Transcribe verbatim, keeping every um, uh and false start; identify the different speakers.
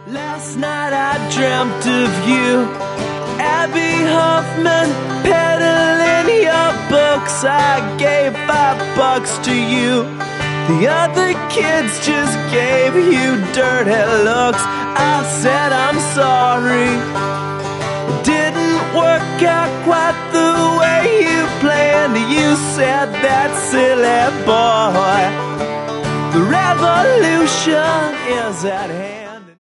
Speaker 1: Last night I dreamt of you, Abby Hoffman, peddling your books. I gave five bucks to you. The other kids just gave you dirty looks. I said I'm sorry. It didn't work out quite the way you planned. You said that silly boy, the revolution is at hand.